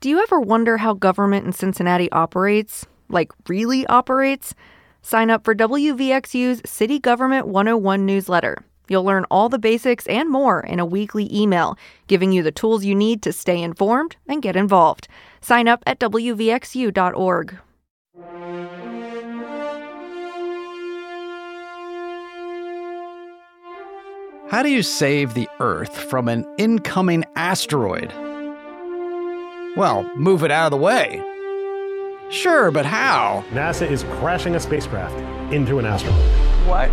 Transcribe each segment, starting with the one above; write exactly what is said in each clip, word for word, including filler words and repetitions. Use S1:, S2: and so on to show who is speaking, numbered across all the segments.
S1: Do you ever wonder how government in Cincinnati operates? Like, really operates? Sign up for W V X U's City Government one oh one newsletter. You'll learn all the basics and more in a weekly email, giving you the tools you need to stay informed and get involved. Sign up at W V X U dot org.
S2: How do you save the Earth from an incoming asteroid? Well, move it out of the way. Sure, but how?
S3: NASA is crashing a spacecraft into an asteroid.
S2: What?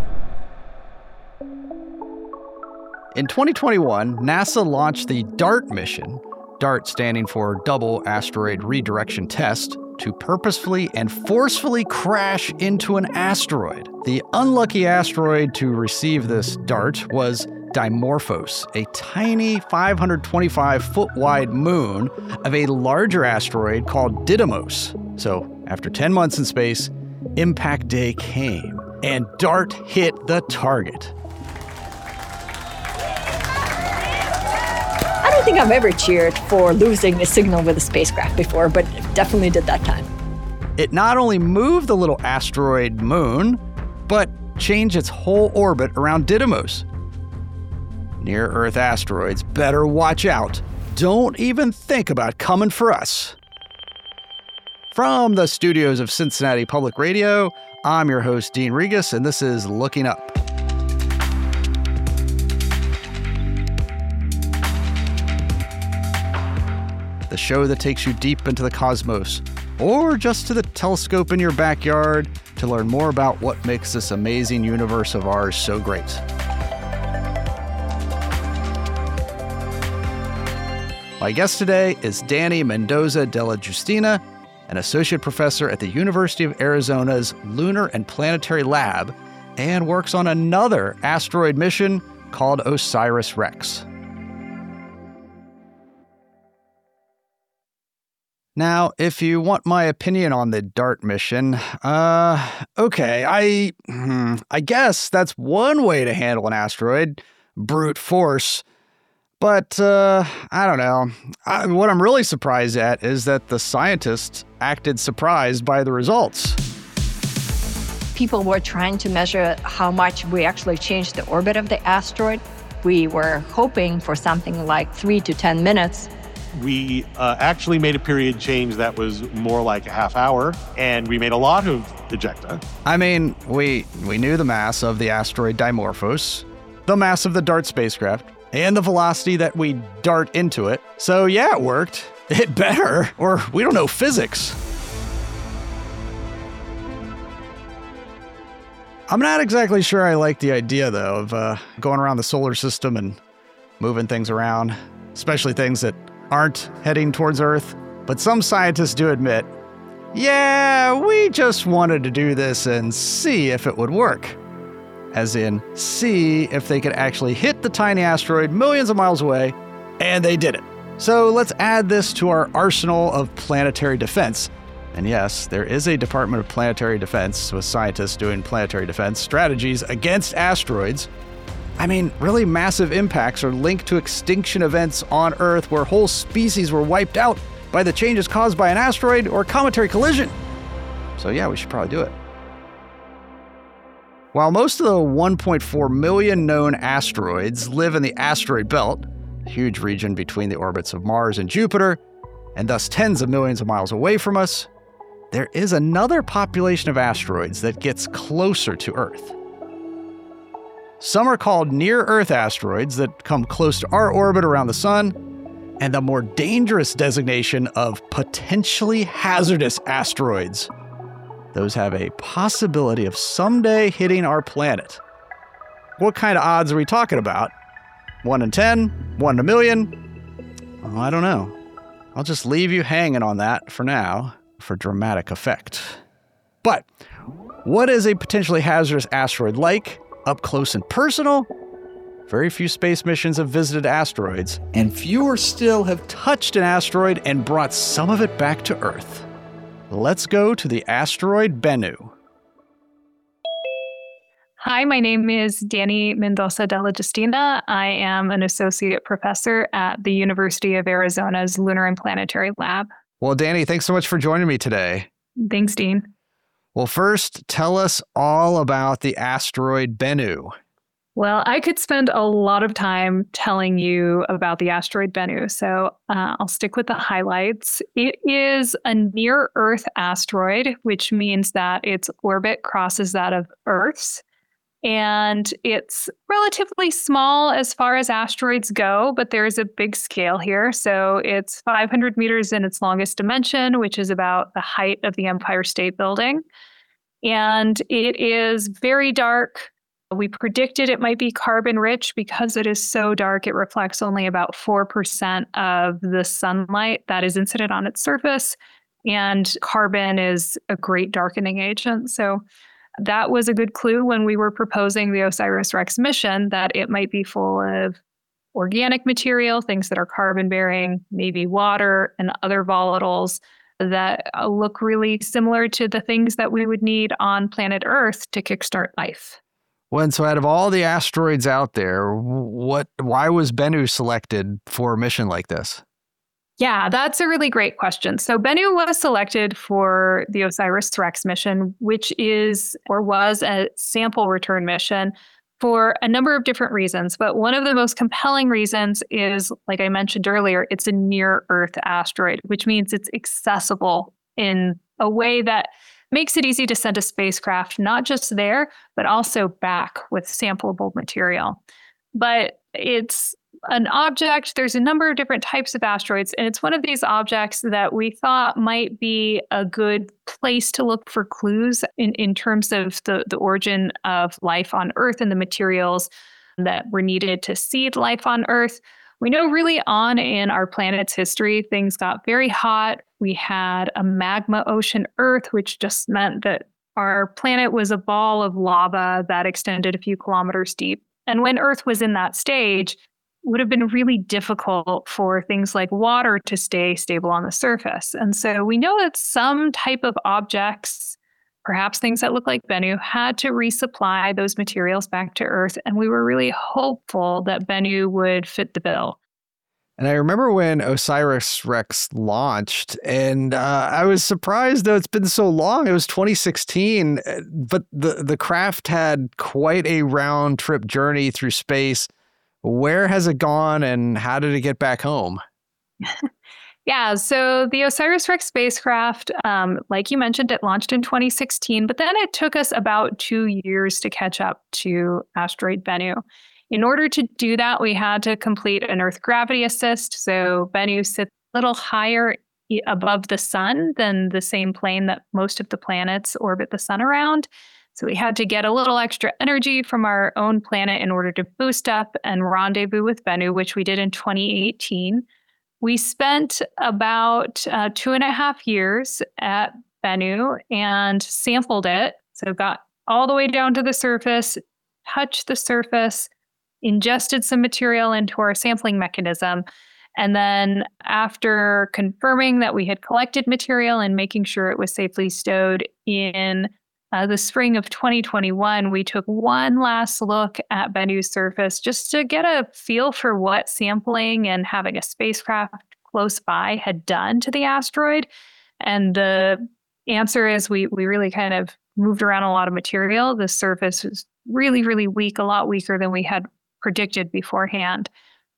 S2: In twenty twenty-one, NASA launched the DART mission, DART standing for Double Asteroid Redirection Test, to purposefully and forcefully crash into an asteroid. The unlucky asteroid to receive this DART was Dimorphos, a tiny five hundred twenty-five foot wide moon of a larger asteroid called Didymos. So, after ten months in space, impact day came, and DART hit the target.
S4: I don't think I've ever cheered for losing a signal with a spacecraft before, but definitely did that time.
S2: It not only moved the little asteroid moon, but changed its whole orbit around Didymos. Near-Earth asteroids better watch out. Don't even think about coming for us. From the studios of Cincinnati Public Radio, I'm your host, Dean Regas, and this is Looking Up. The show that takes you deep into the cosmos, or just to the telescope in your backyard to learn more about what makes this amazing universe of ours so great. My guest today is Danny Mendoza Della Justina, an associate professor at the University of Arizona's Lunar and Planetary Lab, and works on another asteroid mission called OSIRIS-REx. Now, if you want my opinion on the DART mission, uh, okay, I, hmm, I guess that's one way to handle an asteroid, brute force. But, uh, I don't know. I, what I'm really surprised at is that the scientists acted surprised by the results.
S4: People were trying to measure how much we actually changed the orbit of the asteroid. We were hoping for something like three to ten minutes.
S3: We uh, actually made a period change that was more like a half hour, and we made a lot of ejecta.
S2: I mean, we, we knew the mass of the asteroid Dimorphos, the mass of the DART spacecraft, and the velocity that we dart into it. So yeah, it worked. It better, or we don't know physics. I'm not exactly sure I like the idea, though, of uh, going around the solar system and moving things around, especially things that aren't heading towards Earth. But some scientists do admit, yeah, we just wanted to do this and see if it would work. As in, see if they could actually hit the tiny asteroid millions of miles away, and they did it. So let's add this to our arsenal of planetary defense. And yes, there is a Department of Planetary Defense with scientists doing planetary defense strategies against asteroids. I mean, really massive impacts are linked to extinction events on Earth where whole species were wiped out by the changes caused by an asteroid or cometary collision. So yeah, we should probably do it. While most of the one point four million known asteroids live in the asteroid belt, a huge region between the orbits of Mars and Jupiter, and thus tens of millions of miles away from us, there is another population of asteroids that gets closer to Earth. Some are called near-Earth asteroids that come close to our orbit around the Sun, and the more dangerous designation of potentially hazardous asteroids. Those have a possibility of someday hitting our planet. What kind of odds are we talking about? One in ten? One in a million? Oh, I don't know. I'll just leave you hanging on that for now, for dramatic effect. But what is a potentially hazardous asteroid like, up close and personal? Very few space missions have visited asteroids, and fewer still have touched an asteroid and brought some of it back to Earth. Let's go to the asteroid Bennu.
S5: Hi, my name is Danny Mendoza de la Justina. I am an associate professor at the University of Arizona's Lunar and Planetary Lab.
S2: Well, Danny, thanks so much for joining me today.
S5: Thanks, Dean.
S2: Well, first, tell us all about the asteroid Bennu.
S5: Well, I could spend a lot of time telling you about the asteroid Bennu, so uh, I'll stick with the highlights. It is a near-Earth asteroid, which means that its orbit crosses that of Earth's. And it's relatively small as far as asteroids go, but there's a big scale here. So it's five hundred meters in its longest dimension, which is about the height of the Empire State Building. And it is very dark. We predicted it might be carbon rich because it is so dark. It reflects only about four percent of the sunlight that is incident on its surface. And carbon is a great darkening agent. So that was a good clue when we were proposing the OSIRIS-REx mission that it might be full of organic material, things that are carbon-bearing, maybe water and other volatiles that look really similar to the things that we would need on planet Earth to kickstart life.
S2: Well, and so out of all the asteroids out there, what, why was Bennu selected for a mission like this?
S5: Yeah, that's a really great question. So Bennu was selected for the OSIRIS-REx mission, which is or was a sample return mission for a number of different reasons. But one of the most compelling reasons is, like I mentioned earlier, it's a near-Earth asteroid, which means it's accessible in a way that makes it easy to send a spacecraft, not just there, but also back with sampleable material. But it's an object, there's a number of different types of asteroids, and it's one of these objects that we thought might be a good place to look for clues in, in terms of the, the origin of life on Earth and the materials that were needed to seed life on Earth. We know really on in our planet's history, things got very hot. We had a magma ocean Earth, which just meant that our planet was a ball of lava that extended a few kilometers deep. And when Earth was in that stage, would have been really difficult for things like water to stay stable on the surface. And so we know that some type of objects, perhaps things that look like Bennu, had to resupply those materials back to Earth. And we were really hopeful that Bennu would fit the bill.
S2: And I remember when OSIRIS-REx launched, and uh, I was surprised that it's been so long. It was twenty sixteen, but the, the craft had quite a round trip journey through space. Where has it gone and how did it get back home?
S5: Yeah, so the OSIRIS-REx spacecraft, um, like you mentioned, it launched in twenty sixteen, but then it took us about two years to catch up to asteroid Bennu. In order to do that, we had to complete an Earth gravity assist. So Bennu sits a little higher above the sun than the same plane that most of the planets orbit the sun around. So we had to get a little extra energy from our own planet in order to boost up and rendezvous with Bennu, which we did in twenty eighteen. We spent about uh, two and a half years at Bennu and sampled it. So got all the way down to the surface, touched the surface, ingested some material into our sampling mechanism. And then after confirming that we had collected material and making sure it was safely stowed in Uh, the spring of twenty twenty-one, we took one last look at Bennu's surface just to get a feel for what sampling and having a spacecraft close by had done to the asteroid. And the answer is we we really kind of moved around a lot of material. The surface was really, really weak, a lot weaker than we had predicted beforehand.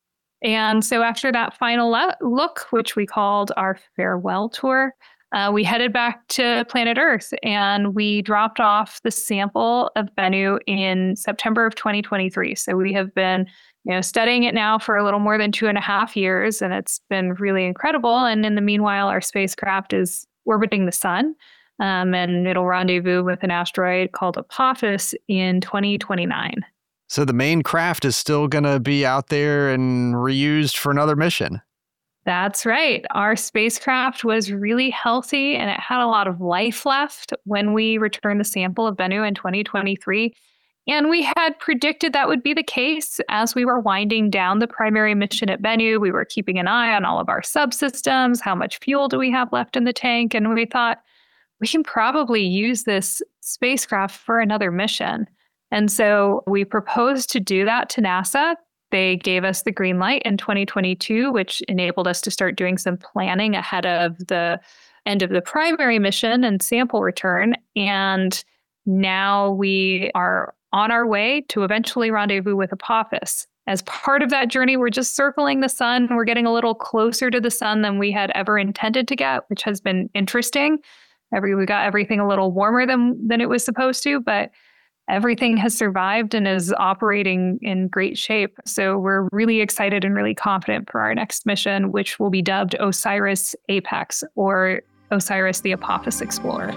S5: And so after that final le- look, which we called our farewell tour, Uh, we headed back to planet Earth and we dropped off the sample of Bennu in September of twenty twenty-three. So we have been, you know, studying it now for a little more than two and a half years, and it's been really incredible. And in the meanwhile, our spacecraft is orbiting the sun, um, and it'll rendezvous with an asteroid called Apophis in twenty twenty-nine.
S2: So the main craft is still going to be out there and reused for another mission.
S5: That's right. Our spacecraft was really healthy and it had a lot of life left when we returned the sample of Bennu in twenty twenty-three. And we had predicted that would be the case as we were winding down the primary mission at Bennu. We were keeping an eye on all of our subsystems. How much fuel do we have left in the tank? And we thought we can probably use this spacecraft for another mission. And so we proposed to do that to NASA. They gave us the green light in twenty twenty-two, which enabled us to start doing some planning ahead of the end of the primary mission and sample return. And now we are on our way to eventually rendezvous with Apophis. As part of that journey, we're just circling the sun. We're getting a little closer to the sun than we had ever intended to get, which has been interesting. Every we got everything a little warmer than than it was supposed to, but everything has survived and is operating in great shape. So we're really excited and really confident for our next mission, which will be dubbed OSIRIS APEX, or OSIRIS the Apophis Explorer.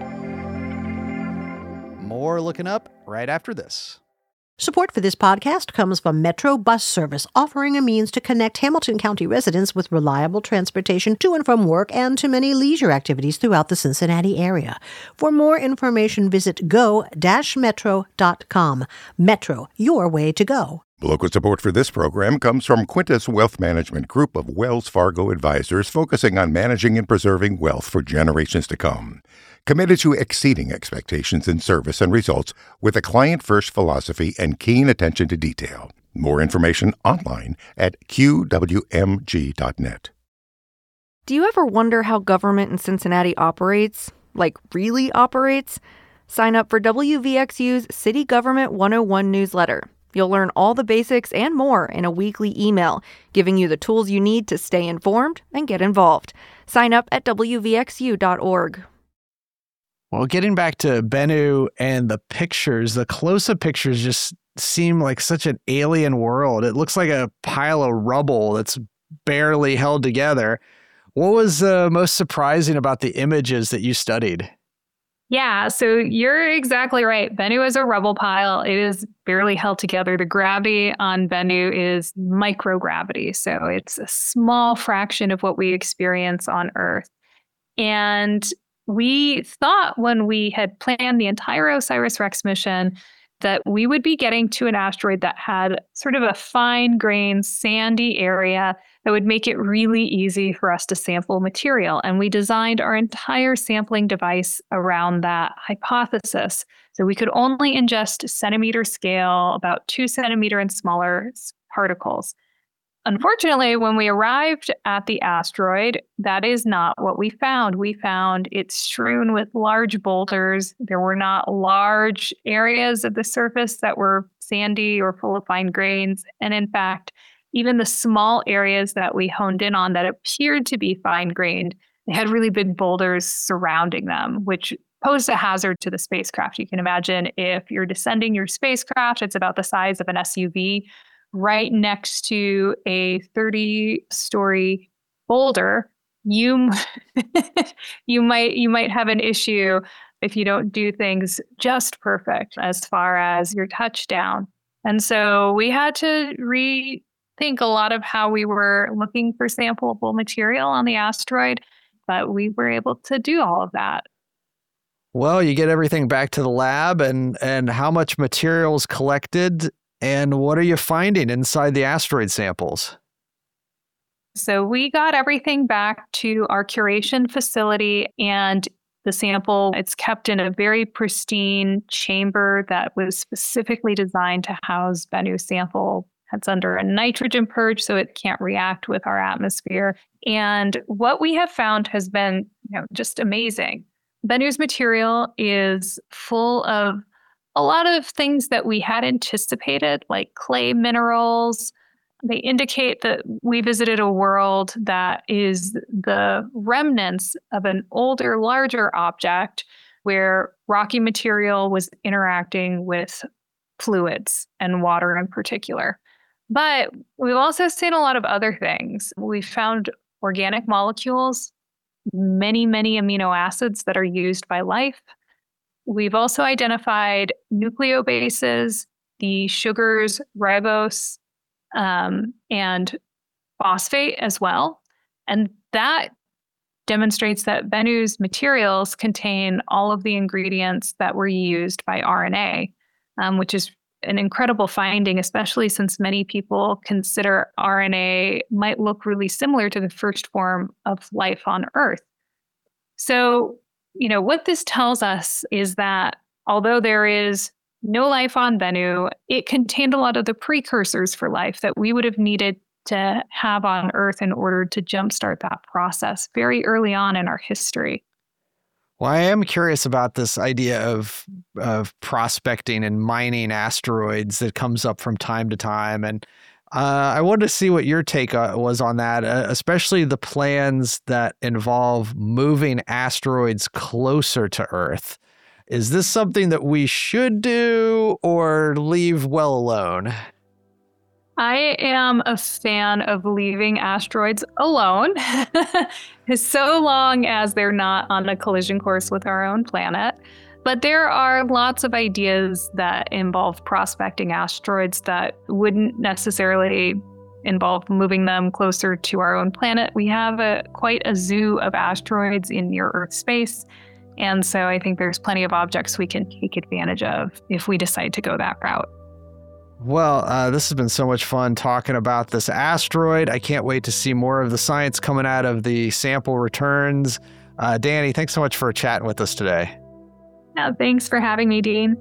S2: More Looking Up right after this.
S6: Support for this podcast comes from Metro Bus Service, offering a means to connect Hamilton County residents with reliable transportation to and from work and to many leisure activities throughout the Cincinnati area. For more information, visit go dash metro dot com. Metro, your way to go.
S7: Local support for this program comes from Quintus Wealth Management Group of Wells Fargo advisors, focusing on managing and preserving wealth for generations to come. Committed to exceeding expectations in service and results with a client-first philosophy and keen attention to detail. More information online at q w m g dot net.
S1: Do you ever wonder how government in Cincinnati operates? Like, really operates? Sign up for W V X U's City Government one oh one newsletter. You'll learn all the basics and more in a weekly email, giving you the tools you need to stay informed and get involved. Sign up at w v x u dot org.
S2: Well, getting back to Bennu and the pictures, the close-up pictures just seem like such an alien world. It looks like a pile of rubble that's barely held together. What was uh, most surprising about the images that you studied?
S5: Yeah, so you're exactly right. Bennu is a rubble pile. It is barely held together. The gravity on Bennu is microgravity, so it's a small fraction of what we experience on Earth. And we thought when we had planned the entire OSIRIS-REx mission that we would be getting to an asteroid that had sort of a fine-grained, sandy area that would make it really easy for us to sample material. And we designed our entire sampling device around that hypothesis. So we could only ingest centimeter scale, about two centimeter and smaller particles. Unfortunately, when we arrived at the asteroid, that is not what we found. We found it strewn with large boulders. There were not large areas of the surface that were sandy or full of fine grains. And in fact, even the small areas that we honed in on that appeared to be fine-grained, they had really big boulders surrounding them, which posed a hazard to the spacecraft. You can imagine if you're descending your spacecraft, it's about the size of an S U V, right next to a thirty-story boulder, you you might you might have an issue if you don't do things just perfect as far as your touchdown. And so we had to rethink a lot of how we were looking for sampleable material on the asteroid, but we were able to do all of that.
S2: Well, you get everything back to the lab, and and how much material is collected, and what are you finding inside the asteroid samples?
S5: So we got everything back to our curation facility, and the sample, it's kept in a very pristine chamber that was specifically designed to house Bennu's sample. It's under a nitrogen purge, so it can't react with our atmosphere. And what we have found has been, you know, just amazing. Bennu's material is full of a lot of things that we had anticipated, like clay minerals. They indicate that we visited a world that is the remnants of an older, larger object where rocky material was interacting with fluids and water in particular. But we've also seen a lot of other things. We found organic molecules, many, many amino acids that are used by life. We've also identified nucleobases, the sugars, ribose, um, and phosphate as well. And that demonstrates that Bennu's materials contain all of the ingredients that were used by R N A, um, which is an incredible finding, especially since many people consider R N A might look really similar to the first form of life on Earth. So, you know, what this tells us is that although there is no life on Bennu. It contained a lot of the precursors for life that we would have needed to have on Earth in order to jumpstart that process very early on in our history.
S2: Well, I am curious about this idea of of prospecting and mining asteroids that comes up from time to time. And uh, I wanted to see what your take was on that, uh, especially the plans that involve moving asteroids closer to Earth. Is this something that we should do or leave well alone?
S5: I am a fan of leaving asteroids alone, so long as they're not on a collision course with our own planet. But there are lots of ideas that involve prospecting asteroids that wouldn't necessarily involve moving them closer to our own planet. We have a quite a zoo of asteroids in near Earth space. And so I think there's plenty of objects we can take advantage of if we decide to go that route.
S2: Well, uh, this has been so much fun talking about this asteroid. I can't wait to see more of the science coming out of the sample returns. Uh, Danny, thanks so much for chatting with us today.
S5: Yeah, thanks for having me, Dean.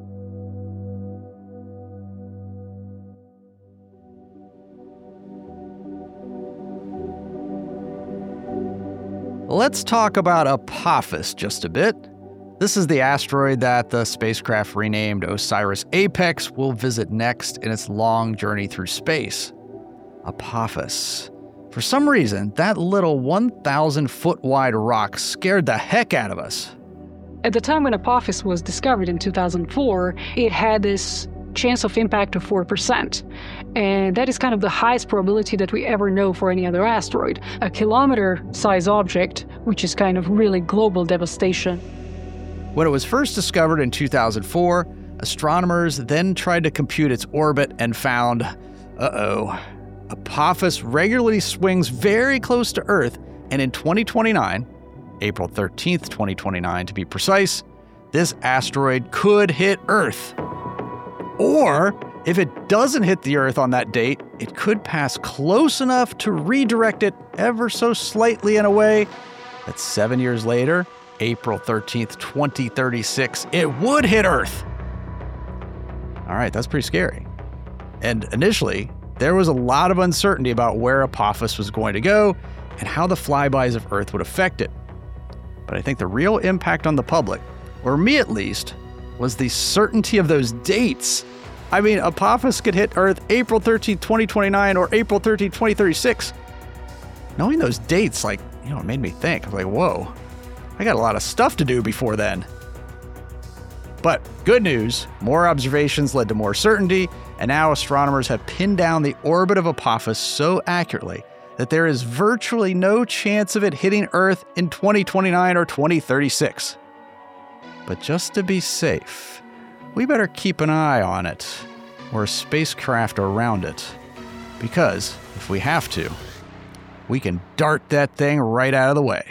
S2: Let's talk about Apophis just a bit. This is the asteroid that the spacecraft renamed OSIRIS-APEX will visit next in its long journey through space. Apophis. For some reason, that little one thousand foot wide rock scared the heck out of us.
S8: At the time when Apophis was discovered in two thousand four, it had this chance of impact of four percent. And that is kind of the highest probability that we ever know for any other asteroid. A kilometer-size object, which is kind of really global devastation.
S2: When it was first discovered in two thousand four, astronomers then tried to compute its orbit and found, uh-oh, Apophis regularly swings very close to Earth, and in twenty twenty-nine, April thirteenth, twenty twenty-nine to be precise, this asteroid could hit Earth. Or, if it doesn't hit the Earth on that date, it could pass close enough to redirect it ever so slightly in a way that seven years later, April thirteenth, twenty thirty-six, it would hit Earth. All right, that's pretty scary. And initially, there was a lot of uncertainty about where Apophis was going to go and how the flybys of Earth would affect it. But I think the real impact on the public, or me at least, was the certainty of those dates. I mean, Apophis could hit Earth April thirteenth, twenty twenty-nine or April thirteenth, twenty thirty-six. Knowing those dates, like, you know, it made me think. I was like, whoa, I got a lot of stuff to do before then. But good news, more observations led to more certainty, and now astronomers have pinned down the orbit of Apophis so accurately that there is virtually no chance of it hitting Earth in twenty twenty-nine or twenty thirty-six. But just to be safe, we better keep an eye on it, or a spacecraft around it, because if we have to, we can dart that thing right out of the way.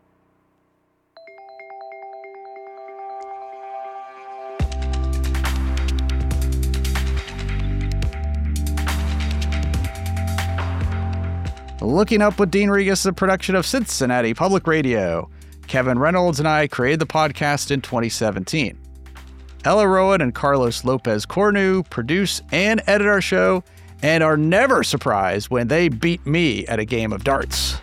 S2: Looking Up with Dean Regas is a production of Cincinnati Public Radio. Kevin Reynolds and I created the podcast in twenty seventeen. Ella Rowan and Carlos Lopez Cornu produce and edit our show and are never surprised when they beat me at a game of darts.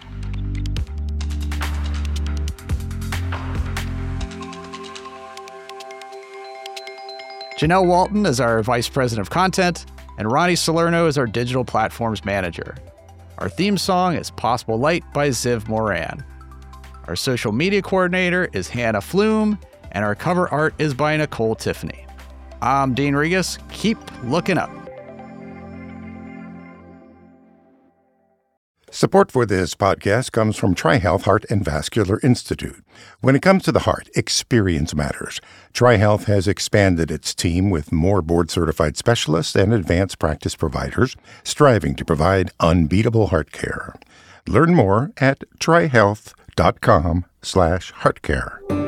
S2: Janelle Walton is our Vice President of Content, and Ronnie Salerno is our Digital Platforms Manager. Our theme song is Possible Light by Ziv Moran. Our social media coordinator is Hannah Flume, and our cover art is by Nicole Tiffany. I'm Dean Regas. Keep looking up.
S7: Support for this podcast comes from TriHealth Heart and Vascular Institute. When it comes to the heart, experience matters. TriHealth has expanded its team with more board-certified specialists and advanced practice providers, striving to provide unbeatable heart care. Learn more at trihealth.com slash heart care.